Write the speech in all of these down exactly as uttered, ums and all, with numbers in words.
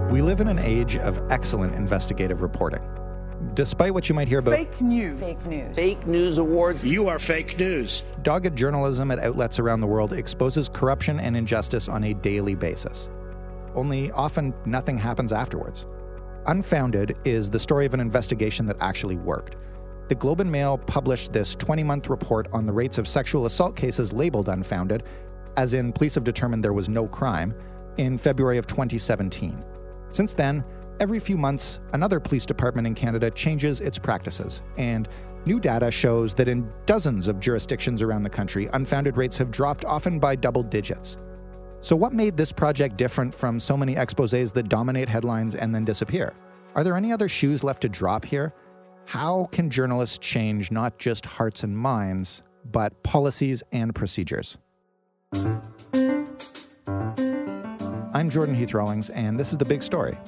We live in an age of excellent investigative reporting. Despite what you might hear about fake news, fake news, fake news awards, you are fake news. Dogged journalism at outlets around the world exposes corruption and injustice on a daily basis. Only often nothing happens afterwards. Unfounded is the story of an investigation that actually worked. The Globe and Mail published this twenty-month report on the rates of sexual assault cases labeled unfounded, as in police have determined there was no crime, in February of twenty seventeen. Since then, every few months, another police department in Canada changes its practices, and new data shows that in dozens of jurisdictions around the country, unfounded rates have dropped, often by double digits. So what made this project different from so many exposés that dominate headlines and then disappear? Are there any other shoes left to drop here? How can journalists change not just hearts and minds, but policies and procedures? I'm Jordan Heath-Rawlings, and this is The Big Story.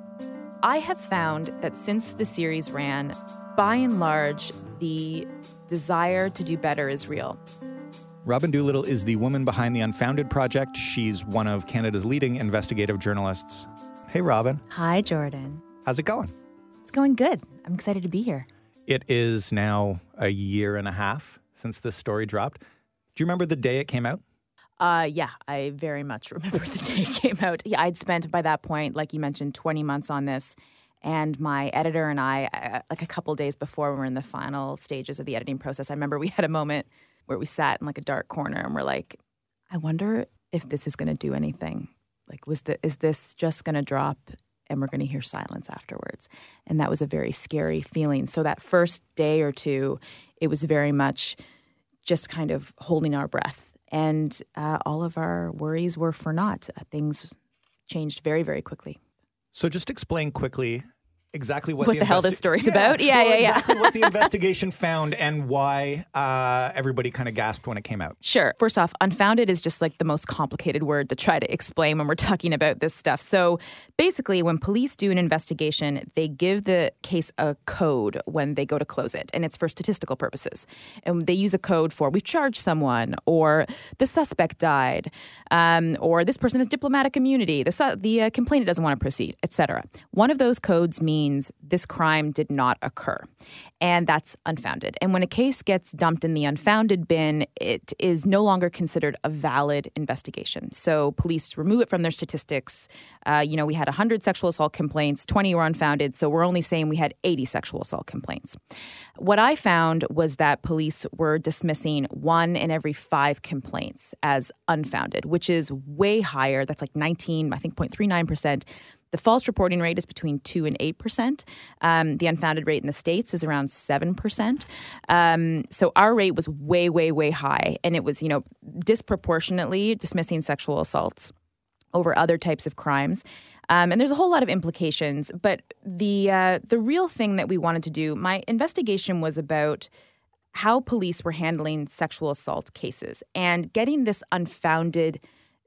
I have found that since the series ran, by and large, the desire to do better is real. Robin Doolittle is the woman behind the Unfounded Project. She's one of Canada's leading investigative journalists. Hey, Robin. Hi, Jordan. How's it going? It's going good. I'm excited to be here. It is now a year and a half since this story dropped. Do you remember the day it came out? Uh, yeah, I very much remember the day it came out. Yeah, I'd spent by that point, like you mentioned, twenty months on this. And my editor and I, uh, like a couple days before we were in the final stages of the editing process, I remember we had a moment where we sat in like a dark corner and we're like, I wonder if this is going to do anything. Like, was the, is this just going to drop and we're going to hear silence afterwards? And that was a very scary feeling. So that first day or two, it was very much just kind of holding our breath. And uh, all of our worries were for naught. Uh, things changed very, very quickly. So just explain quickly exactly what, what the, the hell investi- this story's yeah, about. Yeah, well, yeah, yeah. Exactly what the investigation found and why uh, everybody kind of gasped when it came out. Sure. First off, unfounded is just like the most complicated word to try to explain when we're talking about this stuff. So basically, when police do an investigation, they give the case a code when they go to close it, and it's for statistical purposes. And they use a code for we've charged someone, or the suspect died, um, or this person has diplomatic immunity, the, su- the uh, complainant doesn't want to proceed, et cetera. One of those codes means means this crime did not occur. And that's unfounded. And when a case gets dumped in the unfounded bin, it is no longer considered a valid investigation. So police remove it from their statistics. Uh, you know, we had one hundred sexual assault complaints, twenty were unfounded, so we're only saying we had eighty sexual assault complaints. What I found was that police were dismissing one in every five complaints as unfounded, which is way higher. That's like nineteen, I think, zero point three nine percent. The false reporting rate is between two and eight percent. Um, the unfounded rate in the States is around seven percent. Um, so our rate was way, way, way high. And it was, you know, disproportionately dismissing sexual assaults over other types of crimes. Um, and there's a whole lot of implications. But the uh, the real thing that we wanted to do, my investigation was about how police were handling sexual assault cases. And getting this unfounded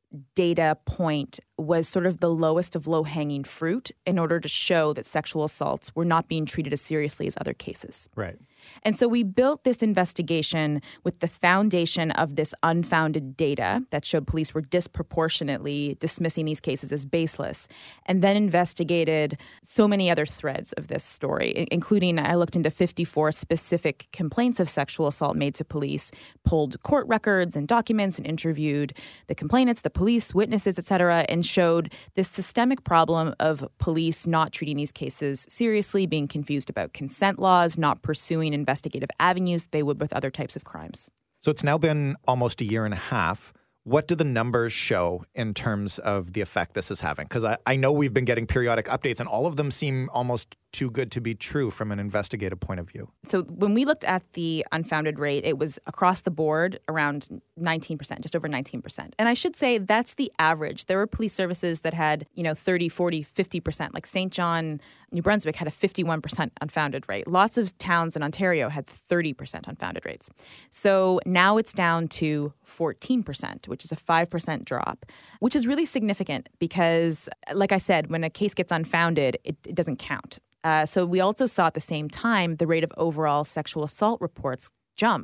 data point was sort of the lowest of low-hanging fruit in order to show that sexual assaults were not being treated as seriously as other cases. Right. And so we built this investigation with the foundation of this unfounded data that showed police were disproportionately dismissing these cases as baseless, and then investigated so many other threads of this story, including I looked into fifty-four specific complaints of sexual assault made to police, pulled court records and documents, and interviewed the complainants, the police, witnesses, et cetera, and showed this systemic problem of police not treating these cases seriously, being confused about consent laws, not pursuing investigative avenues they would with other types of crimes. So it's now been almost a year and a half. What do the numbers show in terms of the effect this is having? Because I, I know we've been getting periodic updates, and all of them seem almost too good to be true from an investigative point of view. So when we looked at the unfounded rate, it was across the board around nineteen percent, just over nineteen percent. And I should say that's the average. There were police services that had, you know, thirty, forty, fifty percent. Like Saint John, New Brunswick had a fifty-one percent unfounded rate. Lots of towns in Ontario had thirty percent unfounded rates. So now it's down to fourteen percent, which is a five percent drop, which is really significant because, like I said, when a case gets unfounded, it, it doesn't count. Uh, so we also saw at the same time the rate of overall sexual assault reports jump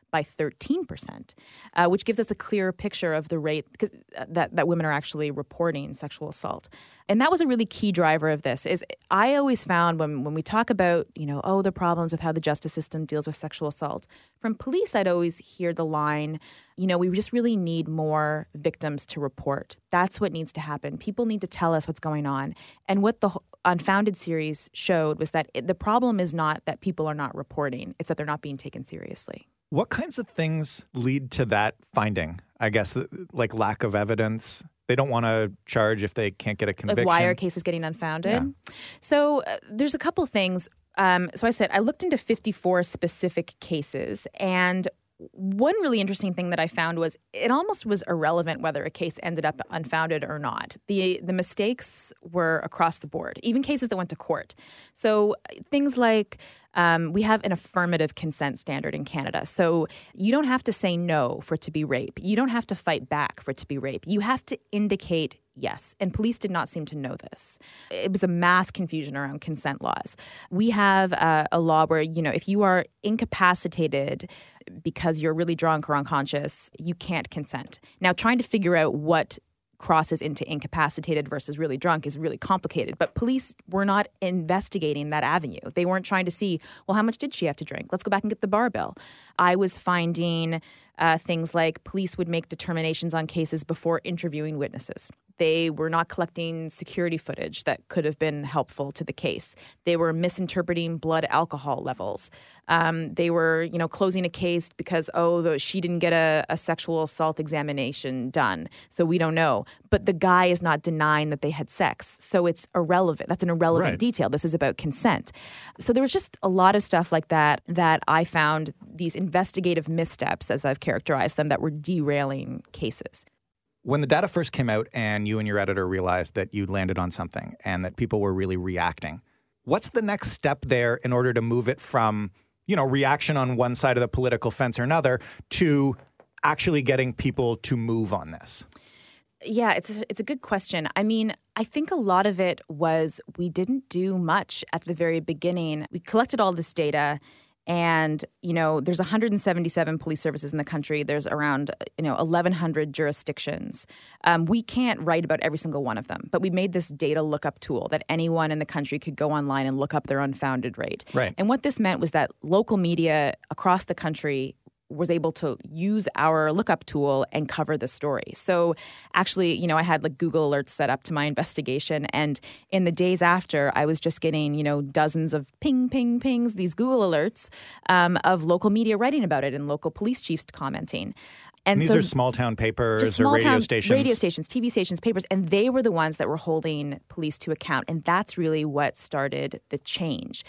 by thirteen percent, uh, which gives us a clearer picture of the rate because that, that women are actually reporting sexual assault. And that was a really key driver of this. Is I always found when, when we talk about, you know, oh, the problems with how the justice system deals with sexual assault, from police, I'd always hear the line, you know, we just really need more victims to report. That's what needs to happen. People need to tell us what's going on. And what the Unfounded series showed was that it, the problem is not that people are not reporting. It's that they're not being taken seriously. What kinds of things lead to that finding? I guess, like lack of evidence. They don't want to charge if they can't get a conviction. Like why are cases getting unfounded? Yeah. So uh, there's a couple things. Um, so I said I looked into fifty-four specific cases, and one really interesting thing that I found was it almost was irrelevant whether a case ended up unfounded or not. The the mistakes were across the board, even cases that went to court. So things like um, we have an affirmative consent standard in Canada. So you don't have to say no for it to be rape. You don't have to fight back for it to be rape. You have to indicate yes. And police did not seem to know this. It was a mass confusion around consent laws. We have uh, a law where, you know, if you are incapacitated because you're really drunk or unconscious, you can't consent. Now, trying to figure out what crosses into incapacitated versus really drunk is really complicated. But police were not investigating that avenue. They weren't trying to see, well, how much did she have to drink? Let's go back and get the bar bill. I was finding uh, things like police would make determinations on cases before interviewing witnesses. They were not collecting security footage that could have been helpful to the case. They were misinterpreting blood alcohol levels. Um, they were, you know, closing a case because, oh, the, she didn't get a, a sexual assault examination done, so we don't know. But the guy is not denying that they had sex, so it's irrelevant. That's an irrelevant Right. detail. This is about consent. So there was just a lot of stuff like that that I found these investigative missteps, as I've characterized them, that were derailing cases. When the data first came out and you and your editor realized that you landed on something and that people were really reacting, what's the next step there in order to move it from, you know, reaction on one side of the political fence or another to actually getting people to move on this? Yeah, it's a, it's a good question. I mean, I think a lot of it was we didn't do much at the very beginning. We collected all this data. And, you know, there's one hundred seventy-seven police services in the country. There's around, you know, eleven hundred jurisdictions. Um, we can't write about every single one of them. But we made this data lookup tool that anyone in the country could go online and look up their unfounded rate. Right. And what this meant was that local media across the country was able to use our lookup tool and cover the story. So actually, you know, I had like Google alerts set up to my investigation. And in the days after, I was just getting, you know, dozens of ping, ping, pings, these Google alerts um, of local media writing about it and local police chiefs commenting. And, and these so are small town papers just or small radio town stations? Radio stations, T V stations, papers. And they were the ones that were holding police to account. And that's really what started the change.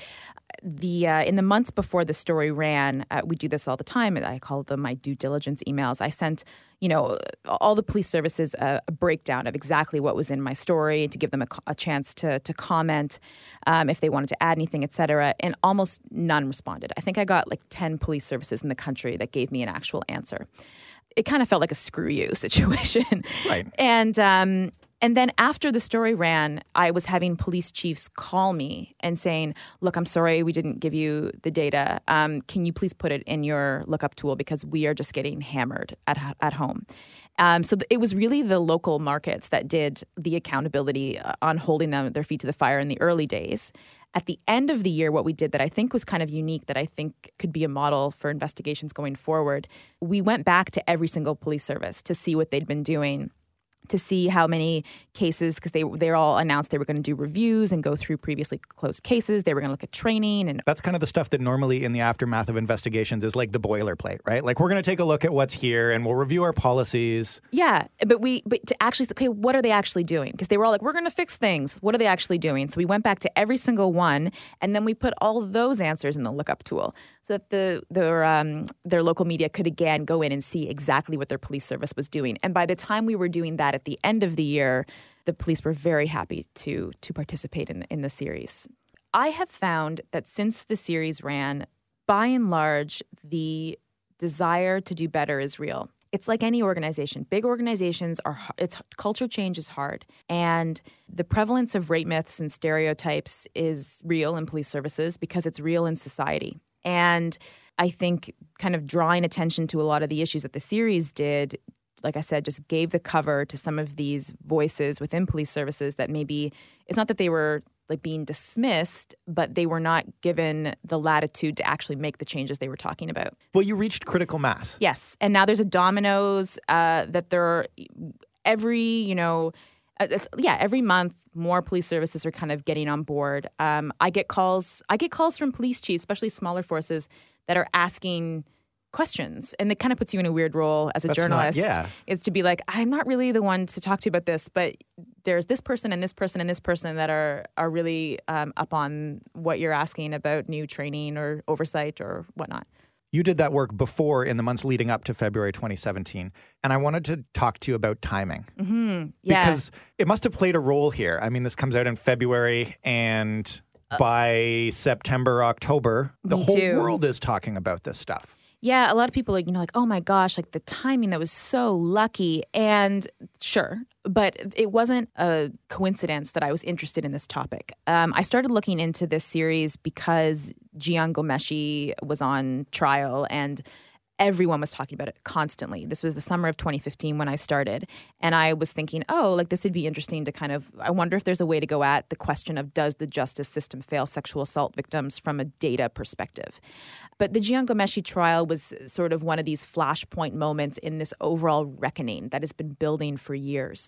The uh, in the months before the story ran, uh, we do this all the time. I call them my due diligence emails. I sent, you know, all the police services a, a breakdown of exactly what was in my story to give them a, a chance to to comment um, if they wanted to add anything, et cetera. And almost none responded. I think I got like ten police services in the country that gave me an actual answer. It kind of felt like a screw you situation. Right. And um, and then after the story ran, I was having police chiefs call me and saying, look, I'm sorry we didn't give you the data. Um, can you please put it in your lookup tool because we are just getting hammered at at home. Um, so th- it was really the local markets that did the accountability uh, on holding them their feet to the fire in the early days. At the end of the year, what we did that I think was kind of unique, that I think could be a model for investigations going forward, we went back to every single police service to see what they'd been doing, to see how many cases, because they they all announced they were going to do reviews and go through previously closed cases. They were going to look at training. And that's kind of the stuff that normally in the aftermath of investigations is like the boilerplate, right? Like we're going to take a look at what's here and we'll review our policies. Yeah, but we but to actually, okay, what are they actually doing? Because they were all like, we're going to fix things. What are they actually doing? So we went back to every single one, and then we put all those answers in the lookup tool so that the their um, their local media could again go in and see exactly what their police service was doing. And by the time we were doing that at the end of the year, the police were very happy to to participate in the, in the series. I have found that since the series ran, by and large, the desire to do better is real. It's like any organization. Big organizations are, it's culture change is hard. And the prevalence of rape myths and stereotypes is real in police services because it's real in society. And I think kind of drawing attention to a lot of the issues that the series did, like I said, just gave the cover to some of these voices within police services that maybe it's not that they were like being dismissed, but they were not given the latitude to actually make the changes they were talking about. Well, you reached critical mass. Yes. And now there's a dominoes uh, that there are every, you know, uh, yeah, every month more police services are kind of getting on board. Um, I get calls, I get calls from police chiefs, especially smaller forces, that are asking questions, and it kind of puts you in a weird role as a That's journalist. Not, yeah. Is to be like, I'm not really the one to talk to about this, but there's this person and this person and this person that are are really um, up on what you're asking about new training or oversight or whatnot. You did that work before in the months leading up to February twenty seventeen, and I wanted to talk to you about timing. Mm-hmm. Yeah. Because it must have played a role here. I mean, this comes out in February, and uh, by September, October, the whole too. world is talking about this stuff. Yeah, a lot of people are, you know, like, oh my gosh, like the timing, that was so lucky. And sure, but it wasn't a coincidence that I was interested in this topic. Um, I started looking into this series because Jian Ghomeshi was on trial and everyone was talking about it constantly. This was the summer of twenty fifteen when I started. And I was thinking, oh, like this would be interesting to kind of, I wonder if there's a way to go at the question of does the justice system fail sexual assault victims from a data perspective? But the Jian Ghomeshi trial was sort of one of these flashpoint moments in this overall reckoning that has been building for years.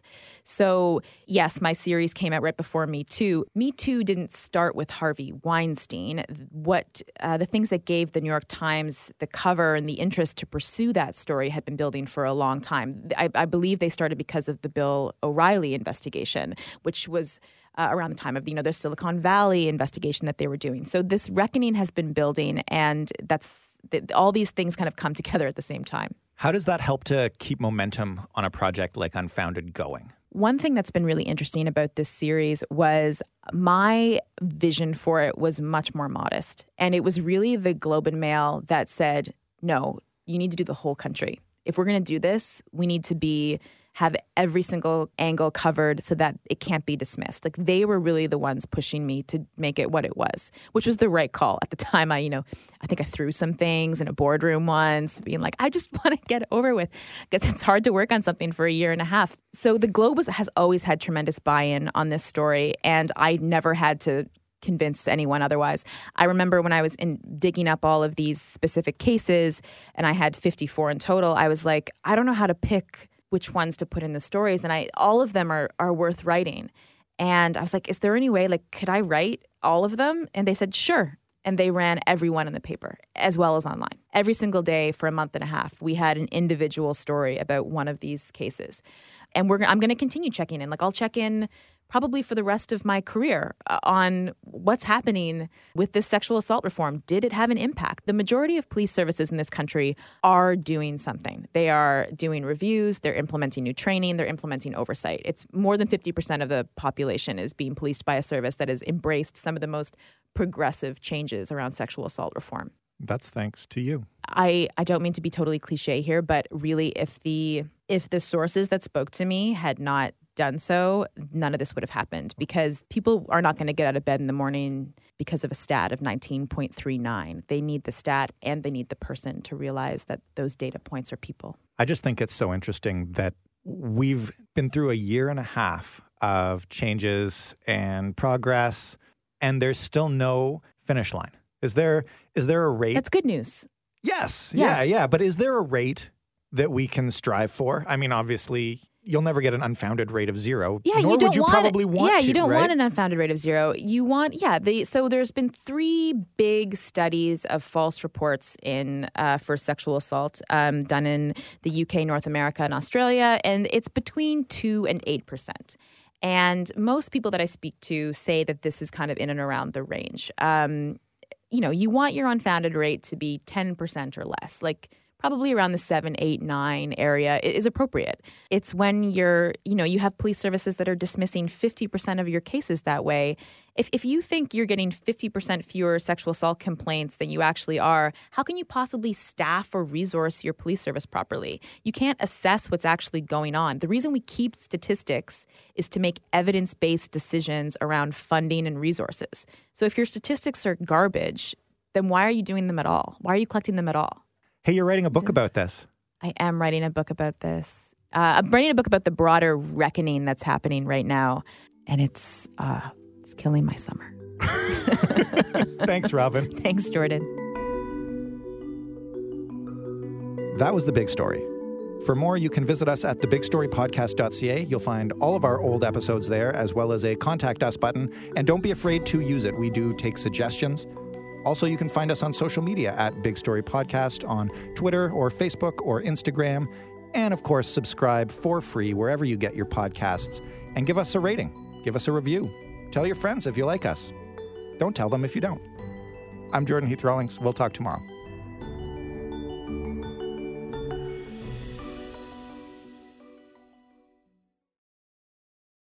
So yes, my series came out right before Me Too. Me Too didn't start with Harvey Weinstein. What uh, the things that gave the New York Times the cover and the interest to pursue that story had been building for a long time. I, I believe they started because of the Bill O'Reilly investigation, which was uh, around the time of, you know, their Silicon Valley investigation that they were doing. So this reckoning has been building, and that's all these things kind of come together at the same time. How does that help to keep momentum on a project like Unfounded going? One thing that's been really interesting about this series was my vision for it was much more modest. And it was really the Globe and Mail that said, no, you need to do the whole country. If we're going to do this, we need to be have every single angle covered so that it can't be dismissed. Like they were really the ones pushing me to make it what it was, which was the right call. At the time, I, you know, I think I threw some things in a boardroom once, being like, I just want to get it over with because it's hard to work on something for a year and a half. So the Globe was, has always had tremendous buy-in on this story, and I never had to convince anyone otherwise. I remember when I was in digging up all of these specific cases, and I had fifty-four in total, I was like, I don't know how to pick which ones to put in the stories. And I all of them are are worth writing. And I was like, is there any way, like, could I write all of them? And they said, sure. And they ran every one in the paper as well as online. Every single day for a month and a half, we had an individual story about one of these cases. And we're I'm going to continue checking in. Like I'll check in probably for the rest of my career uh, on what's happening with this sexual assault reform. Did it have an impact? The majority of police services in this country are doing something. They are doing reviews. They're implementing new training. They're implementing oversight. It's more than fifty percent of the population is being policed by a service that has embraced some of the most progressive changes around sexual assault reform. That's thanks to you. I, I don't mean to be totally cliche here, but really if the if the sources that spoke to me had not done so, none of this would have happened, because people are not going to get out of bed in the morning because of a stat of nineteen point three nine. They need the stat and they need the person to realize that those data points are people. I just think it's so interesting that we've been through a year and a half of changes and progress, and there's still no finish line. Is there is there a rate? That's good news. Yes. Yes. Yeah, yeah. But is there a rate that we can strive for? I mean, obviously, you'll never get an unfounded rate of zero. Yeah, nor you don't would you want, probably want yeah, to, you don't right? want an unfounded rate of zero. You want, yeah. The, so there's been three big studies of false reports in uh, for sexual assault um, done in the U K, North America, and Australia, and it's between two and eight percent. And most people that I speak to say that this is kind of in and around the range. Um, you know, you want your unfounded rate to be ten percent or less, like probably around the seven, eight, nine area is appropriate. It's when you're, you know, you have police services that are dismissing fifty percent of your cases that way. If if you think you're getting fifty percent fewer sexual assault complaints than you actually are, how can you possibly staff or resource your police service properly? You can't assess what's actually going on. The reason we keep statistics is to make evidence-based decisions around funding and resources. So if your statistics are garbage, then why are you doing them at all? Why are you collecting them at all? Hey, you're writing a book about this. I am writing a book about this. Uh, I'm writing a book about the broader reckoning that's happening right now, and it's uh, it's killing my summer. Thanks, Robin. Thanks, Jordan. That was The Big Story. For more, you can visit us at the big story podcast dot c a. You'll find all of our old episodes there, as well as a Contact Us button. And don't be afraid to use it. We do take suggestions. Also, you can find us on social media at Big Story Podcast on Twitter or Facebook or Instagram. And, of course, subscribe for free wherever you get your podcasts. And give us a rating. Give us a review. Tell your friends if you like us. Don't tell them if you don't. I'm Jordan Heath Rawlings. We'll talk tomorrow.